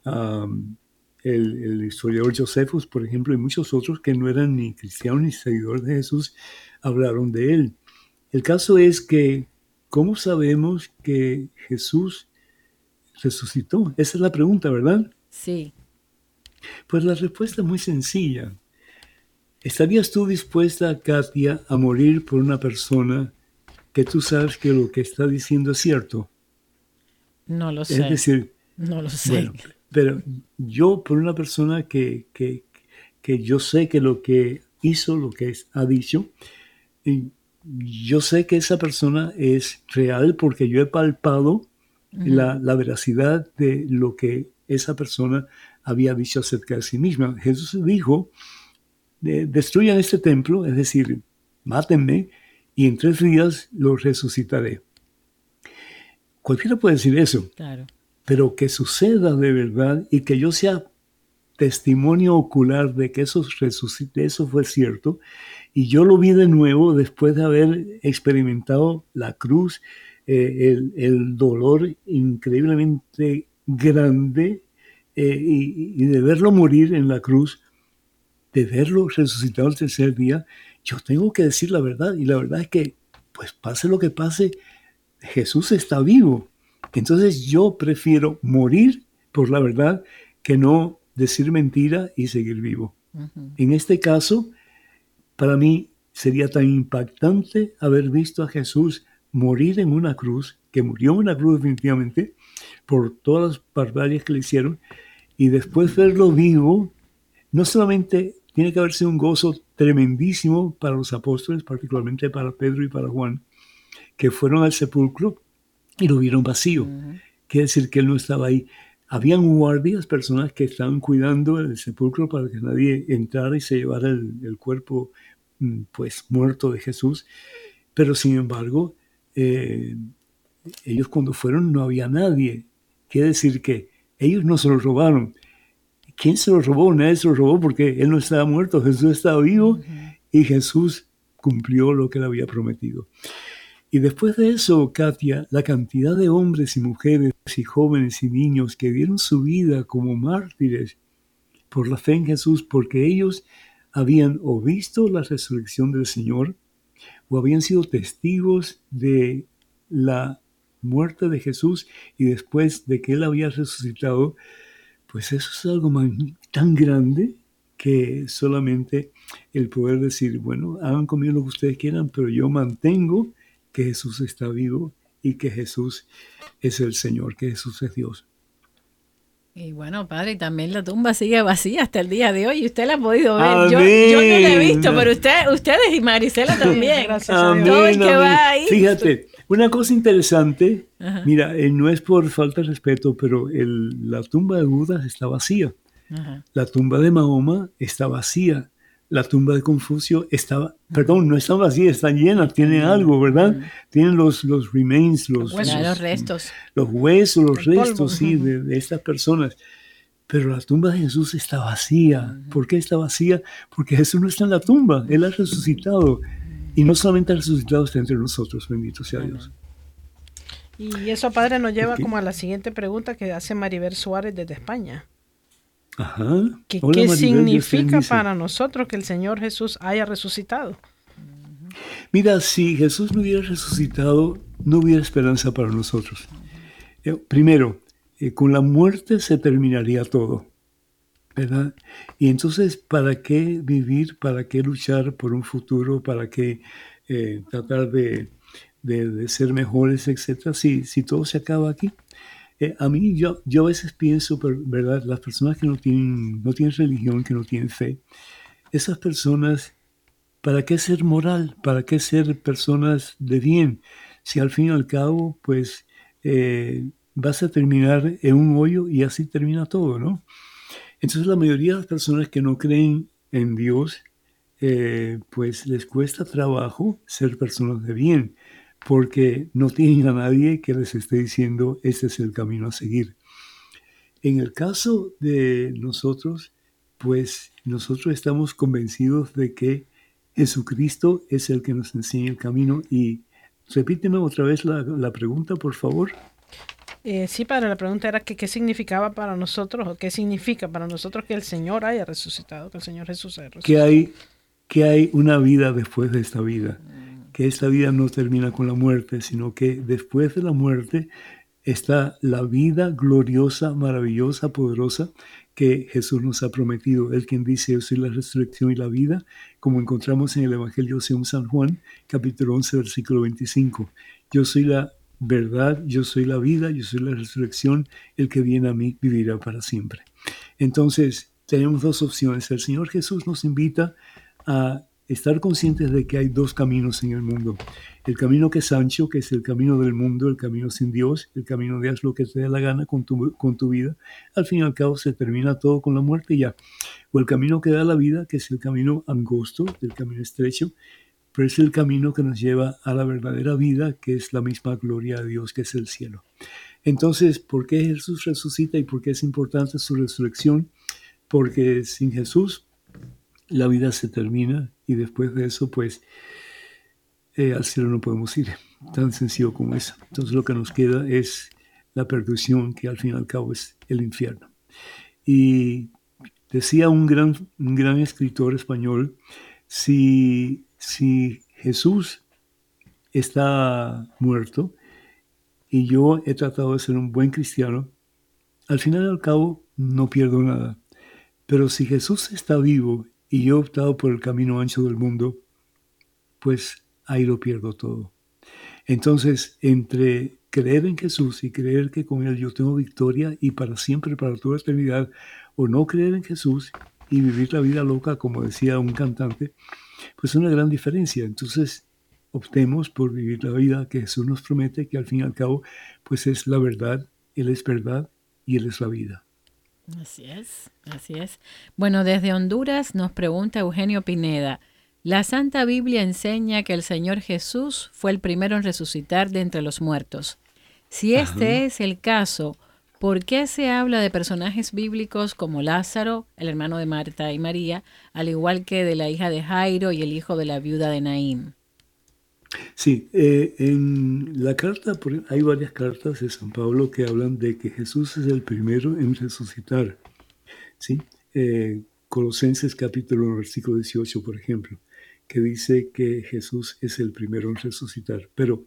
Um, el, el historiador Josephus, por ejemplo, y muchos otros que no eran ni cristianos ni seguidores de Jesús, hablaron de él. El caso es que, ¿cómo sabemos que Jesús resucitó? Esa es la pregunta, ¿verdad? Sí. Pues la respuesta es muy sencilla. ¿Estarías tú dispuesta, Katia, a morir por una persona que tú sabes que lo que está diciendo es cierto? No lo sé. Es decir, no lo sé. Bueno, pero yo por una persona que, que, que yo sé que lo que hizo, lo que ha dicho, y yo sé que esa persona es real porque yo he palpado uh-huh. la, la veracidad de lo que esa persona había dicho acerca de sí misma. Jesús dijo, de, destruyan este templo, es decir, mátenme, y en tres días lo resucitaré. Cualquiera puede decir eso. Claro. Pero que suceda de verdad y que yo sea testimonio ocular de que eso, resucite, eso fue cierto, y yo lo vi de nuevo después de haber experimentado la cruz, eh, el, el dolor increíblemente grande eh, y, y de verlo morir en la cruz, de verlo resucitado el tercer día. Yo tengo que decir la verdad, y la verdad es que, pues pase lo que pase, Jesús está vivo. Entonces yo prefiero morir por la verdad que no decir mentira y seguir vivo. Uh-huh. En este caso, para mí sería tan impactante haber visto a Jesús morir en una cruz, que murió en una cruz definitivamente, por todas las barbaries que le hicieron, y después verlo vivo, no solamente tiene que haber sido un gozo tremendísimo para los apóstoles, particularmente para Pedro y para Juan, que fueron al sepulcro y lo vieron vacío. Uh-huh. Quiere decir que él no estaba ahí. Habían guardias, personas que estaban cuidando el sepulcro para que nadie entrara y se llevara el, el cuerpo pues muerto de Jesús. Pero sin embargo, eh, ellos cuando fueron no había nadie. Quiere decir que ellos no se lo robaron. ¿Quién se lo robó? Nadie se lo robó porque él no estaba muerto. Jesús estaba vivo uh-huh. y Jesús cumplió lo que le había prometido. Y después de eso, Katia, la cantidad de hombres y mujeres y jóvenes y niños que dieron su vida como mártires por la fe en Jesús, porque ellos habían o visto la resurrección del Señor o habían sido testigos de la muerte de Jesús y después de que Él había resucitado, pues eso es algo tan grande que solamente el poder decir, bueno, hagan conmigo lo que ustedes quieran, pero yo mantengo que Jesús está vivo y que Jesús es el Señor, que Jesús es Dios. Y bueno, padre, también la tumba sigue vacía hasta el día de hoy y usted la ha podido ver. Yo, yo no la he visto, pero usted, ustedes y Marisela también. Gracias a Dios. Todo el que va ahí. Fíjate, una cosa interesante, Ajá. mira, eh, no es por falta de respeto, pero el, la tumba de Buda está vacía. Ajá. La tumba de Mahoma está vacía. La tumba de Confucio estaba, perdón, no está vacía, está llena, tiene algo, ¿verdad? Uh-huh. Tienen los, los remains, los, los, los, los restos. Los huesos, los El restos, polvo. sí, uh-huh. de, de estas personas. Pero la tumba de Jesús está vacía. Uh-huh. ¿Por qué está vacía? Porque Jesús no está en la tumba, Él ha resucitado. Y no solamente ha resucitado, está entre nosotros, bendito sea Dios. Y eso, padre, nos lleva okay. como a la siguiente pregunta que hace Maribel Suárez desde España. Ajá. ¿Qué, Hola, ¿qué Maribel, significa para nosotros que el Señor Jesús haya resucitado? Mira, si Jesús no hubiera resucitado, no hubiera esperanza para nosotros. Eh, primero, eh, con la muerte se terminaría todo, ¿verdad? Y entonces, ¿para qué vivir? ¿Para qué luchar por un futuro? ¿Para qué eh, tratar de, de, de ser mejores, etcétera? Si, si todo se acaba aquí. Eh, a mí, yo, yo a veces pienso, ¿verdad? Las personas que no tienen, no tienen religión, que no tienen fe, esas personas, ¿para qué ser moral? ¿Para qué ser personas de bien? Si al fin y al cabo, pues, eh, vas a terminar en un hoyo y así termina todo, ¿no? Entonces, la mayoría de las personas que no creen en Dios, eh, pues, les cuesta trabajo ser personas de bien, porque no tienen a nadie que les esté diciendo, este es el camino a seguir. En el caso de nosotros, pues nosotros estamos convencidos de que Jesucristo es el que nos enseña el camino. Y repíteme otra vez la, la pregunta, por favor. Eh, sí, padre, la pregunta era que qué significaba para nosotros o qué significa para nosotros que el Señor haya resucitado, que el Señor Jesús haya resucitado. Que hay, que hay una vida después de esta vida, que esta vida no termina con la muerte, sino que después de la muerte está la vida gloriosa, maravillosa, poderosa que Jesús nos ha prometido. Él quien dice, yo soy la resurrección y la vida, como encontramos en el Evangelio según San Juan, capítulo once, versículo veinticinco. Yo soy la verdad, yo soy la vida, yo soy la resurrección, el que viene a mí vivirá para siempre. Entonces, tenemos dos opciones. El Señor Jesús nos invita a estar conscientes de que hay dos caminos en el mundo. El camino que es ancho, que es el camino del mundo, el camino sin Dios, el camino de haz lo que te dé la gana con tu, con tu vida. Al fin y al cabo se termina todo con la muerte y ya. O el camino que da la vida, que es el camino angosto, el camino estrecho, pero es el camino que nos lleva a la verdadera vida, que es la misma gloria de Dios, que es el cielo. Entonces, ¿por qué Jesús resucita y por qué es importante su resurrección? Porque sin Jesús la vida se termina y después de eso, pues, eh, al cielo no podemos ir. Tan sencillo como eso. Entonces lo que nos queda es la perdición, que al fin y al cabo es el infierno. Y decía un gran, un gran escritor español, si, si Jesús está muerto y yo he tratado de ser un buen cristiano, al final y al cabo no pierdo nada. Pero si Jesús está vivo y yo he optado por el camino ancho del mundo, pues ahí lo pierdo todo. Entonces, entre creer en Jesús y creer que con Él yo tengo victoria y para siempre, para toda la eternidad, o no creer en Jesús y vivir la vida loca, como decía un cantante, pues es una gran diferencia. Entonces, optemos por vivir la vida que Jesús nos promete, que al fin y al cabo, pues es la verdad, Él es verdad y Él es la vida. Así es, así es. Bueno, desde Honduras nos pregunta Eugenio Pineda, la Santa Biblia enseña que el Señor Jesús fue el primero en resucitar de entre los muertos. Si este Ajá. es el caso, ¿por qué se habla de personajes bíblicos como Lázaro, el hermano de Marta y María, al igual que de la hija de Jairo y el hijo de la viuda de Naín? Sí, eh, en la carta, hay varias cartas de San Pablo que hablan de que Jesús es el primero en resucitar. ¿Sí? Eh, Colosenses capítulo uno, versículo dieciocho, por ejemplo, que dice que Jesús es el primero en resucitar. Pero,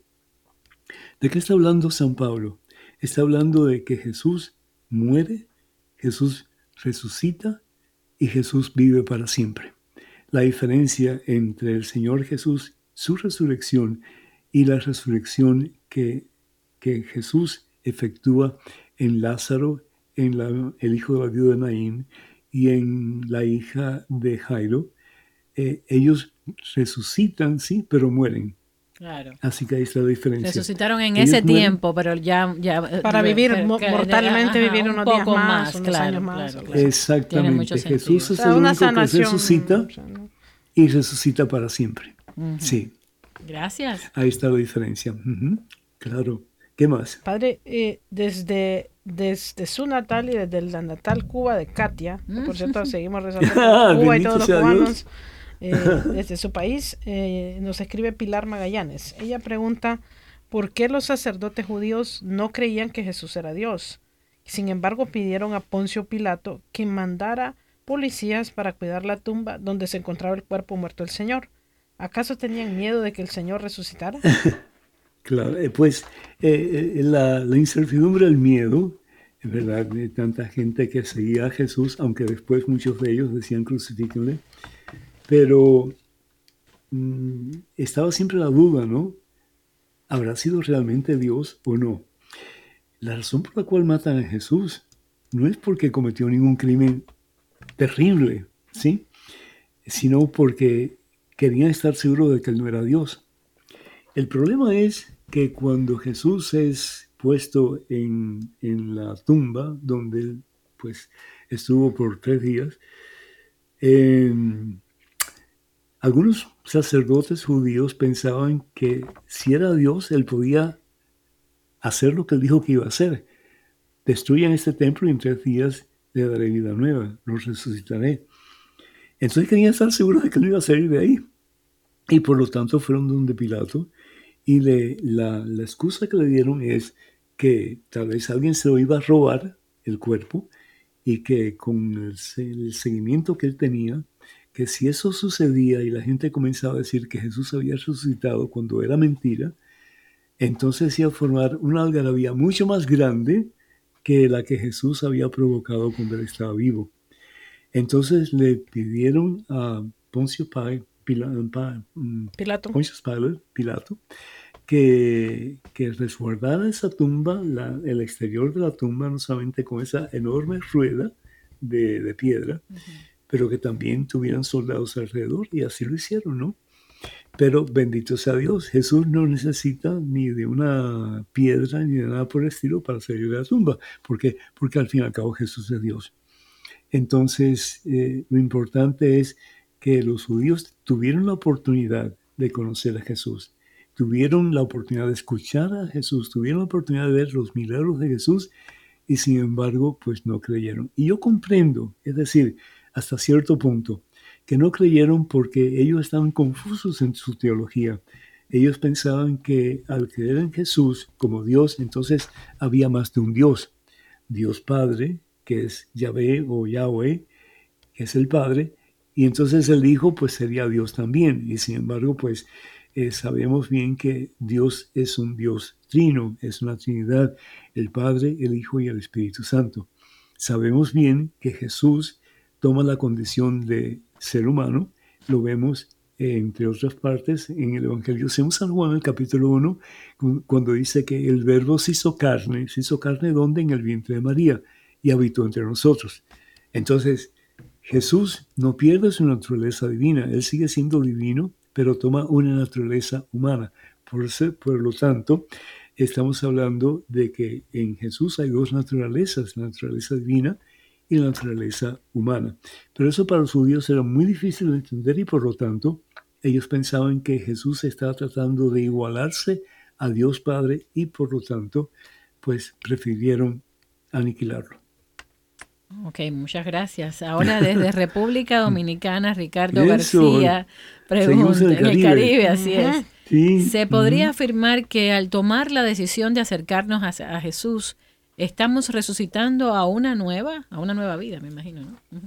¿de qué está hablando San Pablo? Está hablando de que Jesús muere, Jesús resucita y Jesús vive para siempre. La diferencia entre el Señor Jesús, su resurrección y la resurrección que, que Jesús efectúa en Lázaro, en la, el hijo de la viuda de Naín y en la hija de Jairo, eh, ellos resucitan, sí, pero mueren. Claro. Así que ahí está la diferencia. Resucitaron en ellos ese mueren, tiempo, pero ya... ya para vivir que, mo- que, mortalmente, ajá, vivir un unos días poco más, más, unos claro, años más. claro, Claro. Exactamente. Jesús es o sea, el una único sanación, que resucita o sea, ¿no? y resucita para siempre. Uh-huh. Sí. Gracias. Ahí está la diferencia. Uh-huh. Claro. ¿Qué más? Padre, eh, desde, desde su natal y desde la natal Cuba de Katia, que por cierto seguimos rezando por Cuba y todos los cubanos, eh, desde su país, eh, nos escribe Pilar Magallanes. Ella pregunta, ¿por qué los sacerdotes judíos no creían que Jesús era Dios? Sin embargo, pidieron a Poncio Pilato que mandara policías para cuidar la tumba donde se encontraba el cuerpo muerto del Señor. ¿Acaso tenían miedo de que el Señor resucitara? Claro, eh, pues eh, la, la incertidumbre, el miedo, es verdad, de tanta gente que seguía a Jesús, aunque después muchos de ellos decían crucifíquenle, pero mmm, estaba siempre la duda, ¿no? ¿Habrá sido realmente Dios o no? La razón por la cual matan a Jesús no es porque cometió ningún crimen terrible, ¿sí? Sino porque querían estar seguros de que él no era Dios. El problema es que cuando Jesús es puesto en, en la tumba, donde él pues, estuvo por tres días, eh, algunos sacerdotes judíos pensaban que si era Dios, él podía hacer lo que él dijo que iba a hacer. Destruyan este templo y en tres días le daré vida nueva, los resucitaré. Entonces querían estar seguros de que él no iba a salir de ahí. Y por lo tanto fueron donde Pilato. Y le, la, la excusa que le dieron es que tal vez alguien se lo iba a robar el cuerpo y que con el, el seguimiento que él tenía, que si eso sucedía y la gente comenzaba a decir que Jesús había resucitado cuando era mentira, entonces iba a formar una algarabía mucho más grande que la que Jesús había provocado cuando él estaba vivo. Entonces le pidieron a Poncio Pi- Pila- Pa- mm, Pilato. Pontius Pilate, Pilato, que, que resguardara esa tumba, la- el exterior de la tumba, no solamente con esa enorme rueda de, de piedra, Ujú. pero que también tuvieran soldados alrededor, y así lo hicieron, ¿no? Pero bendito sea Dios, Jesús no necesita ni de una piedra ni de nada por el estilo para salir de la tumba. ¿Por qué? Porque al fin y al cabo Jesús es Dios. Entonces, eh, lo importante es que los judíos tuvieron la oportunidad de conocer a Jesús, tuvieron la oportunidad de escuchar a Jesús, tuvieron la oportunidad de ver los milagros de Jesús y sin embargo, pues no creyeron. Y yo comprendo, es decir, hasta cierto punto, que no creyeron porque ellos estaban confusos en su teología. Ellos pensaban que al creer en Jesús como Dios, entonces había más de un Dios. Dios Padre, que es Yahvé o Yahweh, que es el Padre, y entonces el Hijo pues sería Dios también. Y sin embargo, pues eh, sabemos bien que Dios es un Dios trino, es una Trinidad, el Padre, el Hijo y el Espíritu Santo. Sabemos bien que Jesús toma la condición de ser humano, lo vemos eh, entre otras partes en el Evangelio según San Juan, el capítulo uno, cuando dice que el Verbo se hizo carne, se hizo carne ¿dónde? En el vientre de María, y habitó entre nosotros. Entonces, Jesús no pierde su naturaleza divina, él sigue siendo divino, pero toma una naturaleza humana. Por, ser, por lo tanto, estamos hablando de que en Jesús hay dos naturalezas, la naturaleza divina y la naturaleza humana. Pero eso para los judíos era muy difícil de entender y por lo tanto ellos pensaban que Jesús estaba tratando de igualarse a Dios Padre y por lo tanto pues prefirieron aniquilarlo. Ok, muchas gracias. Ahora desde República Dominicana, Ricardo Eso, García seguimos pregunta, en el en el Caribe. Caribe, así es. Sí, ¿Se podría ujú. afirmar que al tomar la decisión de acercarnos a, a Jesús, estamos resucitando a una nueva, a una nueva vida, me imagino, ¿no? Ujú.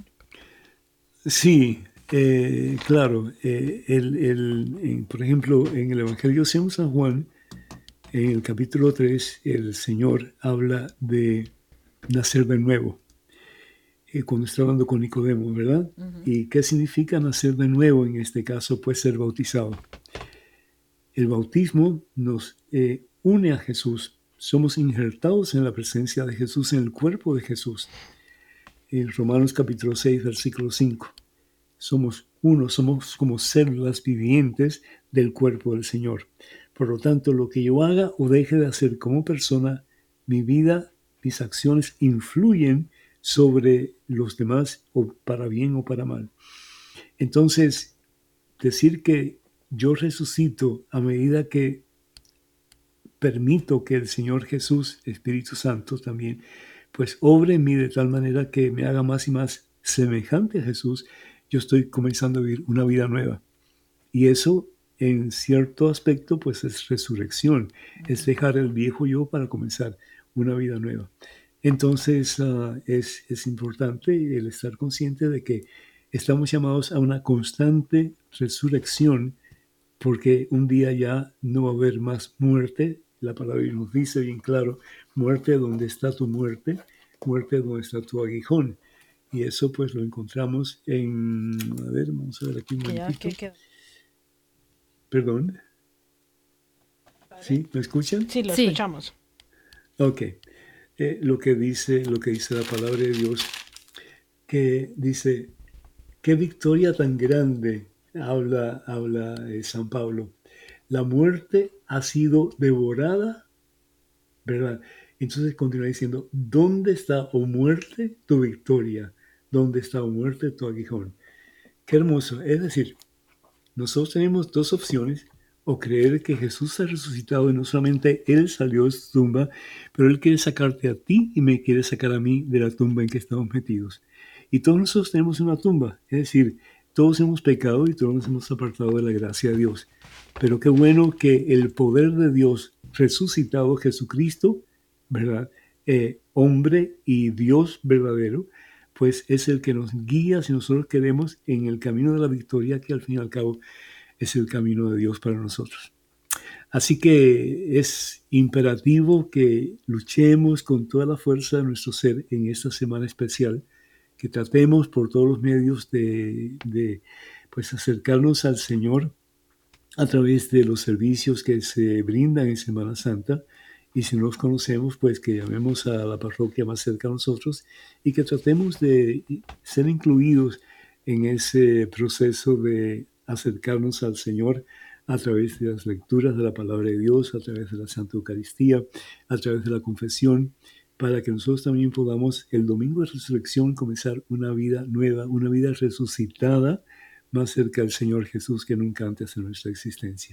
Sí, eh, claro. eh, el, el- en- por ejemplo, en el Evangelio según San Juan, en el capítulo tres, el Señor habla de nacer de nuevo, eh, cuando está hablando con Nicodemo, ¿verdad? Ujú. ¿Y qué significa nacer de nuevo? En este caso, pues ser bautizado. El bautismo nos eh, une a Jesús. Somos injertados en la presencia de Jesús, en el cuerpo de Jesús. En Romanos capítulo seis, versículo cinco. Somos uno, somos como células vivientes del cuerpo del Señor. Por lo tanto, lo que yo haga o deje de hacer como persona, mi vida, mis acciones influyen sobre los demás, o para bien o para mal. Entonces, decir que yo resucito a medida que permito que el Señor Jesús, Espíritu Santo también, pues obre en mí de tal manera que me haga más y más semejante a Jesús, yo estoy comenzando a vivir una vida nueva. Y eso, en cierto aspecto, pues es resurrección, es dejar el viejo yo para comenzar una vida nueva. Entonces, uh, es, es importante el estar consciente de que estamos llamados a una constante resurrección, porque un día ya no va a haber más muerte. La palabra nos dice bien claro, muerte donde está tu muerte, muerte donde está tu aguijón. Y eso pues lo encontramos en, a ver, vamos a ver aquí un Que ya, momentito. que, que- Perdón. ¿Sí? ¿Me escuchan? sí, lo Sí. escuchamos. Ok. Eh, lo que dice, lo que dice la palabra de Dios, que dice, qué victoria tan grande, habla, habla eh, San Pablo. La muerte ha sido devorada, ¿verdad? Entonces continúa diciendo, ¿dónde está, oh muerte, tu victoria? ¿Dónde está, oh muerte, tu aguijón? Qué hermoso. Es decir, nosotros tenemos dos opciones, o creer que Jesús ha resucitado y no solamente Él salió de su tumba, pero Él quiere sacarte a ti y me quiere sacar a mí de la tumba en que estamos metidos. Y todos nosotros tenemos una tumba, es decir, todos hemos pecado y todos nos hemos apartado de la gracia de Dios. Pero qué bueno que el poder de Dios resucitado, Jesucristo, ¿verdad? Eh, hombre y Dios verdadero, pues es el que nos guía si nosotros queremos en el camino de la victoria, que al fin y al cabo es el camino de Dios para nosotros. Así que es imperativo que luchemos con toda la fuerza de nuestro ser en esta semana especial, que tratemos por todos los medios de, de pues, acercarnos al Señor a través de los servicios que se brindan en Semana Santa. Y si no los conocemos, pues que llamemos a la parroquia más cerca a nosotros y que tratemos de ser incluidos en ese proceso de acercarnos al Señor a través de las lecturas de la palabra de Dios, a través de la Santa Eucaristía, a través de la confesión, para que nosotros también podamos el domingo de resurrección comenzar una vida nueva, una vida resucitada, más cerca del Señor Jesús que nunca antes en nuestra existencia.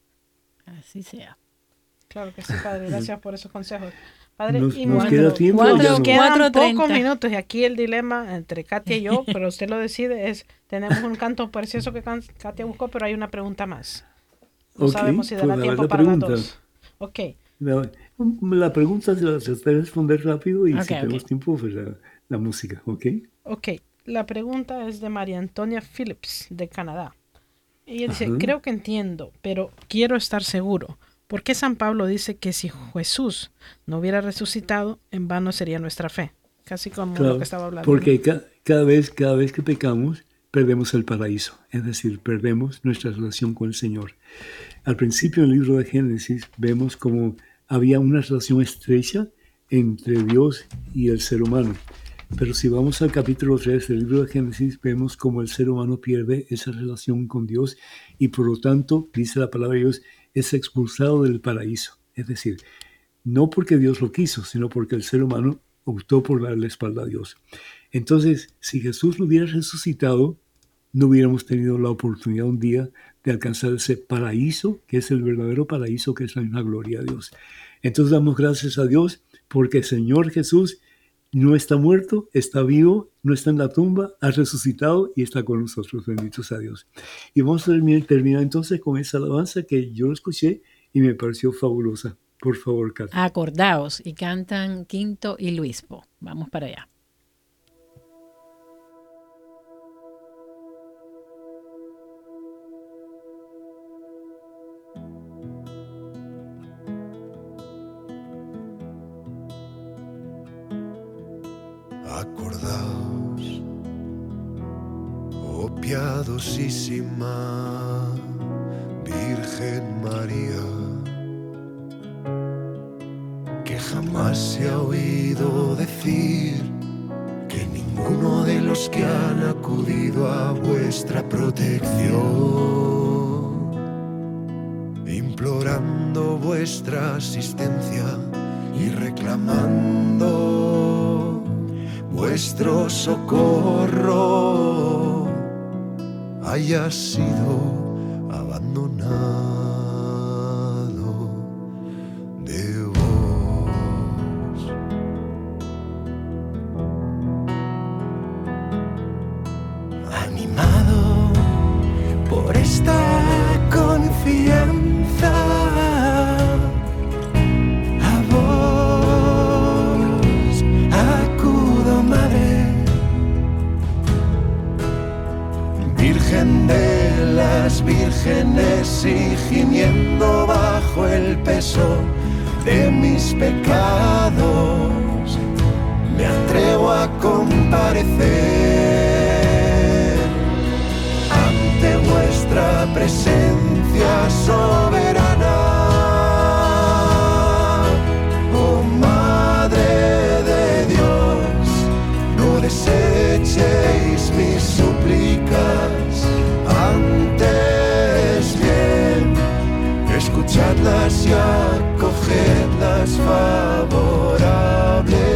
Así sea. Claro que sí, Padre. Gracias por esos consejos. Padre, Nos, y nos cuatro, queda tiempo. cuatro, Ya nos no. quedan cuatro pocos treinta. minutos y aquí el dilema entre Katia y yo, pero usted lo decide, es, tenemos un canto precioso que can- Katia buscó, pero hay una pregunta más. No Ok, sabemos si pues dará a ver tiempo la para las pregunta. dos. Ok, La, la pregunta se la trataré de responder rápido y Ok, si ok. tenemos tiempo, pues la, la música, ¿ok? ok. La pregunta es de María Antonia Phillips, de Canadá. Ella dice, Ajá. creo que entiendo, pero quiero estar seguro. ¿Por qué San Pablo dice que si Jesús no hubiera resucitado, en vano sería nuestra fe? Casi como Claro, lo que estaba hablando. porque ¿no? ca- cada vez, cada vez que pecamos, perdemos el paraíso, es decir, perdemos nuestra relación con el Señor. Al principio del libro de Génesis vemos como había una relación estrecha entre Dios y el ser humano. Pero si vamos al capítulo tres del libro de Génesis, vemos como el ser humano pierde esa relación con Dios y por lo tanto, dice la palabra de Dios, es expulsado del paraíso. Es decir, no porque Dios lo quiso, sino porque el ser humano optó por darle la espalda a Dios. Entonces, si Jesús no hubiera resucitado, no hubiéramos tenido la oportunidad un día de alcanzar ese paraíso, que es el verdadero paraíso, que es la misma gloria a Dios. Entonces damos gracias a Dios porque el Señor Jesús no está muerto, está vivo, no está en la tumba, ha resucitado y está con nosotros, benditos a Dios. Y vamos a terminar, terminar entonces con esa alabanza que yo escuché y me pareció fabulosa. Por favor, Katia. Acordaos, y cantan Quinto y Luispo. Vamos para allá. Acordaos, oh piadosísima Virgen María, que jamás se ha oído decir que ninguno de los que han acudido a vuestra protección, implorando vuestra asistencia y reclamando vuestro socorro, haya sido abandonado de vos. Animado por esta confianza, a vos acudo, Madre, Virgen de las vírgenes, y gimiendo bajo el peso de mis pecados, me atrevo a comparecer ante vuestra presencia soberana. Oh Madre de Dios, no desechéis mis súplicas, antes bien escuchadlas y acogedlas favorablemente.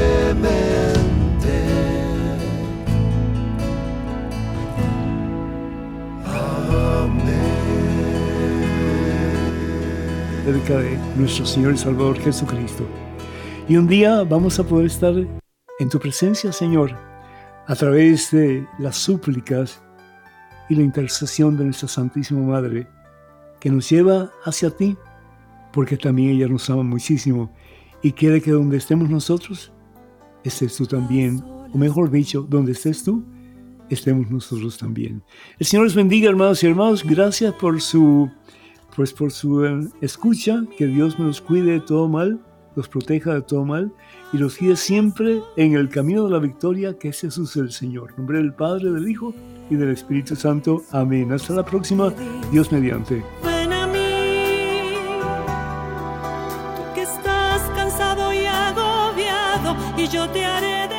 Cerca de nuestro Señor y Salvador Jesucristo. Y un día vamos a poder estar en tu presencia, Señor, a través de las súplicas y la intercesión de nuestra Santísima Madre, que nos lleva hacia ti, porque también ella nos ama muchísimo y quiere que donde estemos nosotros, estés tú también, o mejor dicho, donde estés tú, estemos nosotros también. El Señor les bendiga, hermanos y hermanos. Gracias por su, pues por su eh, escucha. Que Dios me los cuide de todo mal, los proteja de todo mal y los guíe siempre en el camino de la victoria, que es Jesús el Señor. En nombre del Padre, del Hijo y del Espíritu Santo. Amén. Hasta la próxima. Dios mediante. Ven a mí, tú que estás cansado y agobiado, y yo te haré